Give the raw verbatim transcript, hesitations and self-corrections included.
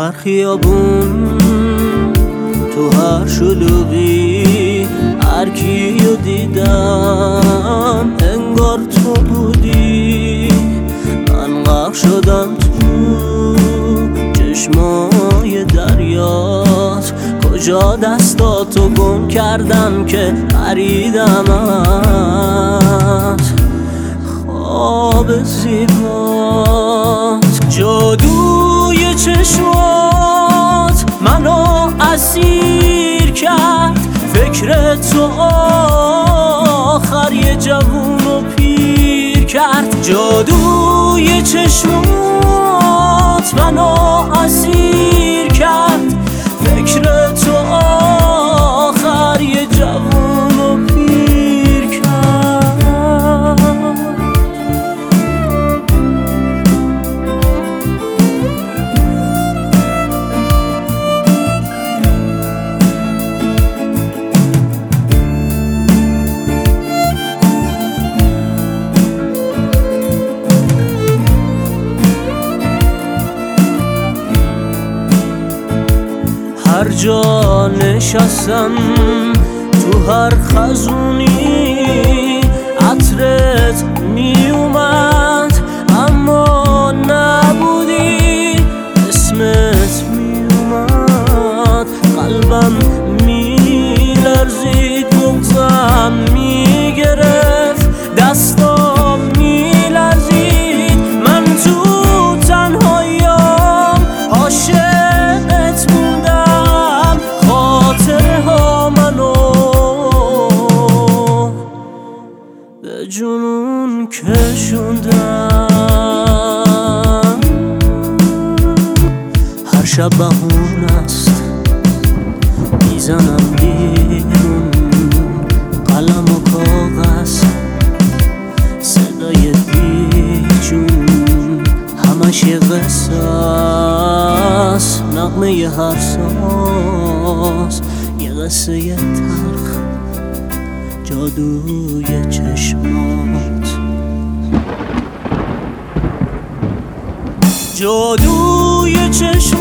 هر خیابون، تو هر شلوغی، هر کیو دیدم انگار تو بودی. من غرق شدم تو چشمای دریات، کجا دستاتو گم کردم که خریدمت. خواب زیبات، جادوی چشمات منو اسیر کرد. فکر تو آخر یه جوونو پیر کرد. جادوی چشمات منو اسیر کرد. فکر تو آخر یه جوونو پیر کرد. هر جا نشستم، تو هر خزونی عطرت می اومد، اما نبودی. اسمت می اومد، قلبم می لرزید، بغضم می گرفت، دستام می لرزید. من تو تنهاییام عاشقت موندم. خاطره ها منو به جنون کشوندن. هر شب بهونه است، میزنم بیرون قلم و کاغذ، صدای بیجون همش یه قصه است. نغمه ی هر ساز یه قصه ی تلخ، جادوی چشمات. جادوی چشمات